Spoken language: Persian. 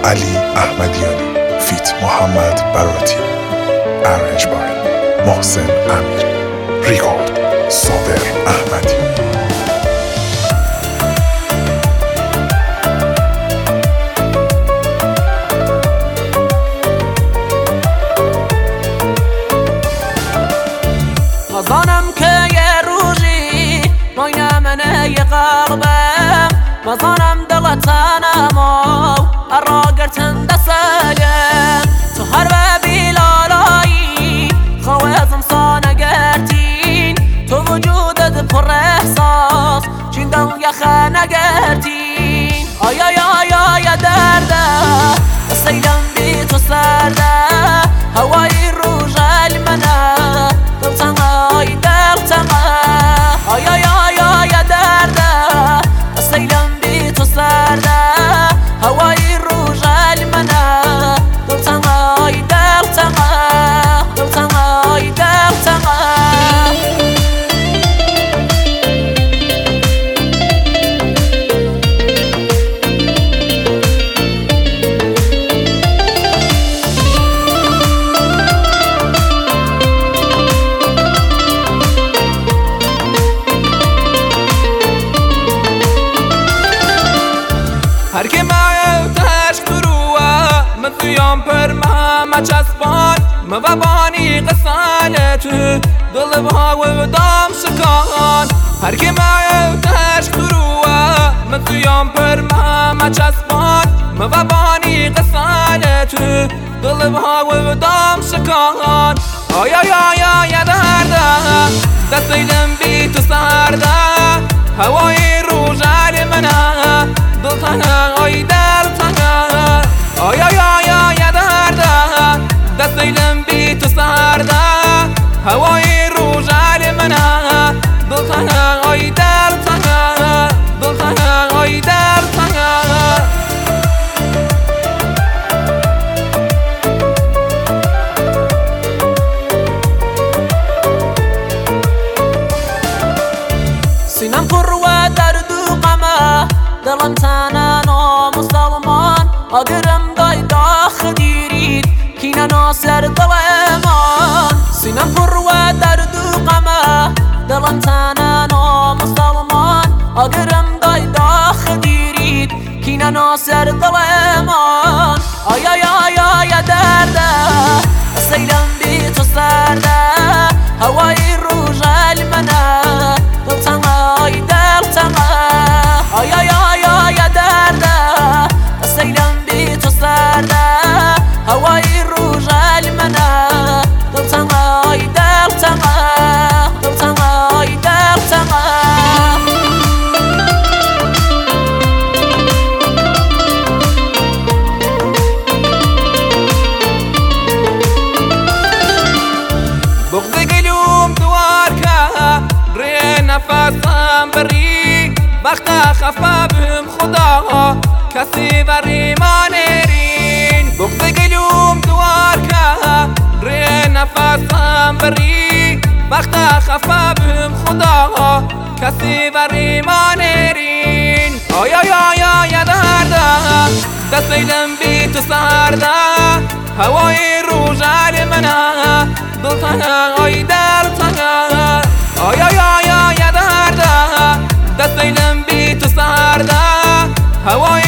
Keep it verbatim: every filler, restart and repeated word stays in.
علی احمدیانی فیت محمد براتی، ارنج بای محسن امیر، ریکورد صابر احمدی. مزانم که یه روزی ناینه منه یه قلبم، مزانم دلتنم و ارا گرتن دسگم تو هر و بیلالایی خوازم سانه گرتین تو وجودت پر احساس چین دل یخه نگرتین. آی آی آی آی درده سیدم بی تو سرده هوای روژل منه دلتنه آی دلتنه. آی آی آی آی درده سیدم بی تو سرده هوای روژل منه دلتنه آی دلتنه دلتنه آی دلتنه. هر که معتش تروه من تویم پر مهمه چسبان موابانی قصالت دل بها و دام سکان. هر که معتش تروه من تویم پر مهمه چسبان موابانی قصالت دل بها و دام سکان. آی آی آی آی درده دستیدم بی تو سرده هوای روژل منه دلتنه آی دلتنه. آی آی آی آی درده دستیدم بی تو سرده هوای روژل منه دلتنه آی دلتنه دلتنه آی دلتنه. سینم پر و درد و غمه دلم تنن و مسلمان اگرم دای داخ دیرید کینه ناصر دل امان. سینم پر و درد و غمه دلم تنن و مسلمان اگرم دای داخ دیرید کینه ناصر دل امان. آی آی آی آی درده سیلم بی تو سرده هوای روژل منه دلتنه آی دلتنه. آی آی آی آی درده سیلم بی تو سرده هوای روژل منه دلتنه آی دلتنه دلتنه آی دلتنه. بغض گلوم دوار که ری نفسم بری وقت خفه بهم خدا کسی بری ما نرین. بغض گلوم دوار که ری نفسم بری وقت خفه بهم خدا کسی بری ما نرین. آی آی آی آی درده دستیدم بی تو سرده هوای روژل منه دلتنه آی دلتنه. آی آی آی آی درده دستیدم بی تو سرده هوای